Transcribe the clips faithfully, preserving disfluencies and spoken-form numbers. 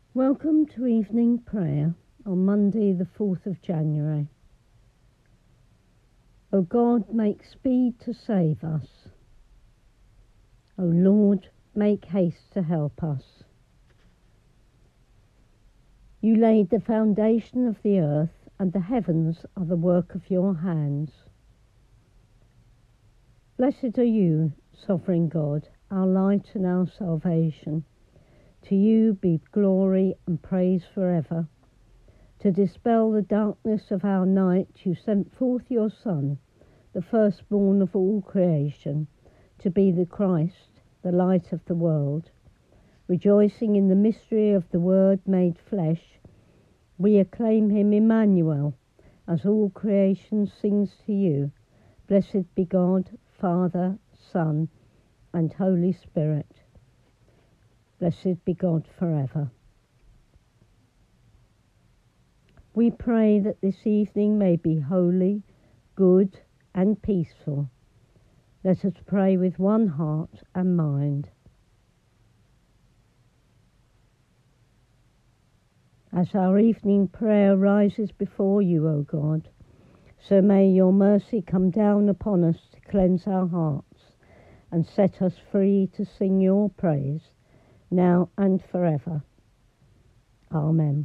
Welcome to evening prayer on Monday the fourth of January. O God, make speed to save us. O Lord, make haste to help us. You laid the foundation of the earth, and the heavens are the work of your hands. Blessed are you, sovereign God, our light and our salvation. To you be glory and praise forever. To dispel the darkness of our night, you sent forth your Son, the firstborn of all creation, to be the Christ, the light of the world. Rejoicing in the mystery of the Word made flesh, we acclaim him Emmanuel, as all creation sings to you. Blessed be God, Father, Son, and Holy Spirit. Blessed be God forever. We pray that this evening may be holy, good, and peaceful. Let us pray with one heart and mind. As our evening prayer rises before you, O God, so may your mercy come down upon us to cleanse our hearts and set us free to sing your praise, now and forever. Amen.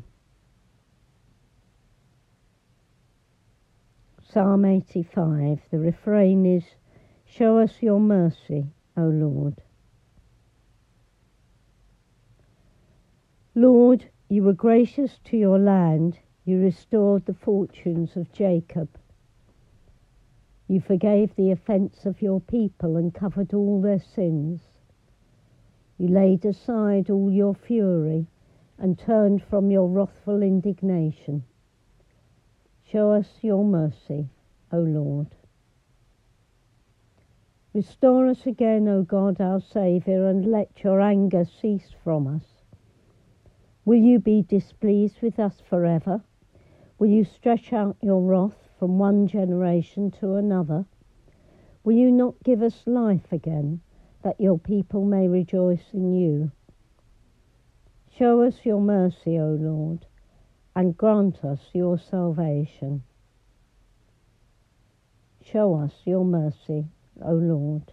Psalm eighty-five, the refrain is, Show us your mercy, O Lord. Lord, you were gracious to your land, you restored the fortunes of Jacob. You forgave the offence of your people and covered all their sins. You laid aside all your fury and turned from your wrathful indignation. Show us your mercy, O Lord. Restore us again, O God, our Saviour, and let your anger cease from us. Will you be displeased with us forever? Will you stretch out your wrath from one generation to another? Will you not give us life again, that your people may rejoice in you? Show us your mercy, O Lord, and grant us your salvation. Show us your mercy, O Lord.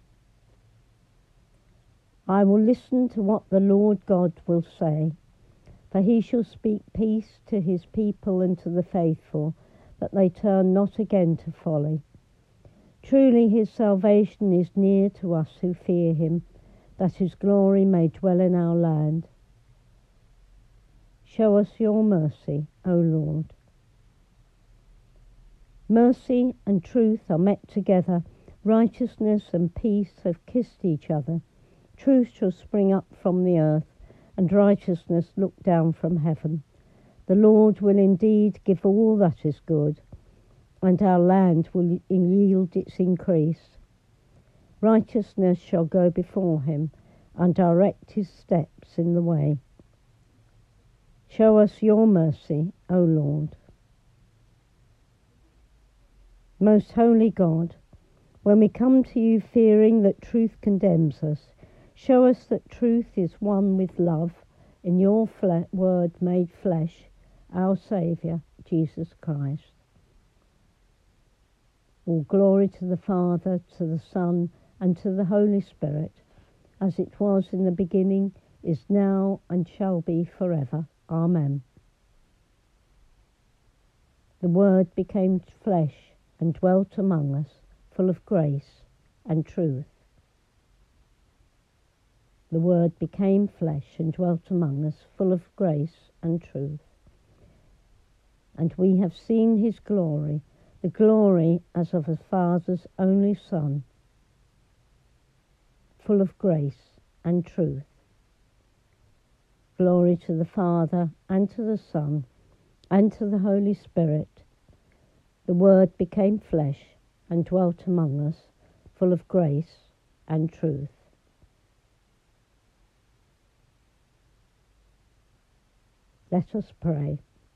I will listen to what the Lord God will say, for he shall speak peace to his people and to the faithful, that they turn not again to folly. Truly his salvation is near to us who fear him, that his glory may dwell in our land. Show us your mercy, O Lord. Mercy and truth are met together, righteousness and peace have kissed each other. Truth shall spring up from the earth, and righteousness look down from heaven. The Lord will indeed give all that is good, and our land will yield its increase. Righteousness shall go before him, and direct his steps in the way. Show us your mercy, O Lord. Most holy God, when we come to you fearing that truth condemns us, show us that truth is one with love in your fle- word made flesh, our Saviour, Jesus Christ. All glory to the Father, to the Son, and to the Holy Spirit, as it was in the beginning, is now, and shall be forever. Amen. The Word became flesh and dwelt among us, full of grace and truth. The Word became flesh and dwelt among us, full of grace and truth. And we have seen his glory, the glory as of a Father's only Son, full of grace and truth. Glory to the Father, and to the Son, and to the Holy Spirit. The Word became flesh and dwelt among us, full of grace and truth. Let us pray.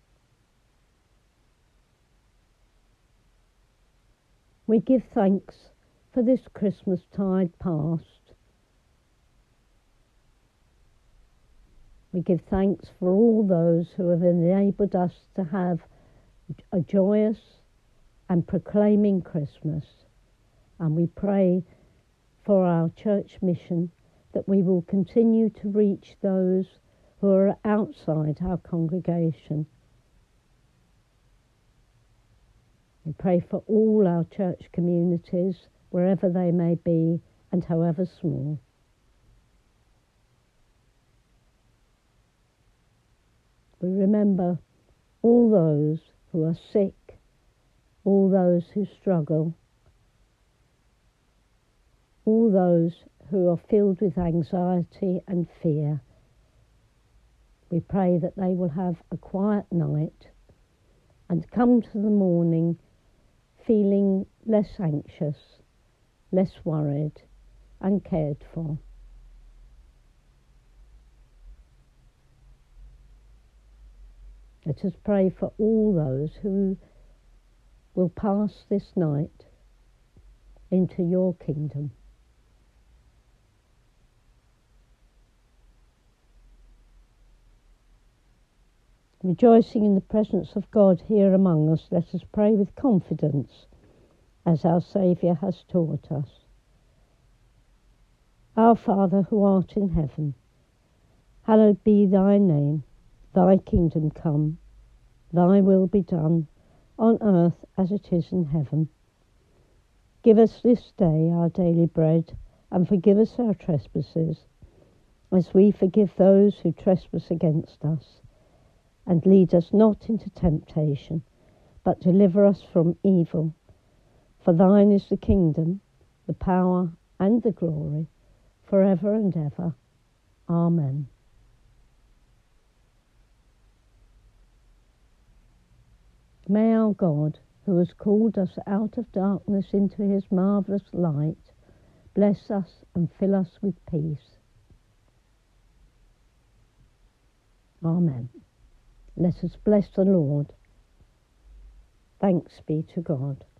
We give thanks for this Christmas tide past. We give thanks for all those who have enabled us to have a joyous and proclaiming Christmas. And we pray for our church mission that we will continue to reach those who are outside our congregation. We pray for all our church communities, wherever they may be and however small. We remember all those who are sick, all those who struggle, all those who are filled with anxiety and fear. We pray that they will have a quiet night and come to the morning feeling less anxious, less worried and cared for. Let us pray for all those who will pass this night into your kingdom. Rejoicing in the presence of God here among us, let us pray with confidence as our Saviour has taught us. Our Father who art in heaven, hallowed be thy name. Thy kingdom come, thy will be done, on earth as it is in heaven. Give us this day our daily bread, and forgive us our trespasses, as we forgive those who trespass against us. And lead us not into temptation, but deliver us from evil. For thine is the kingdom, the power, and the glory, forever and ever. Amen. May our God, who has called us out of darkness into his marvellous light, bless us and fill us with peace. Amen. Let us bless the Lord. Thanks be to God.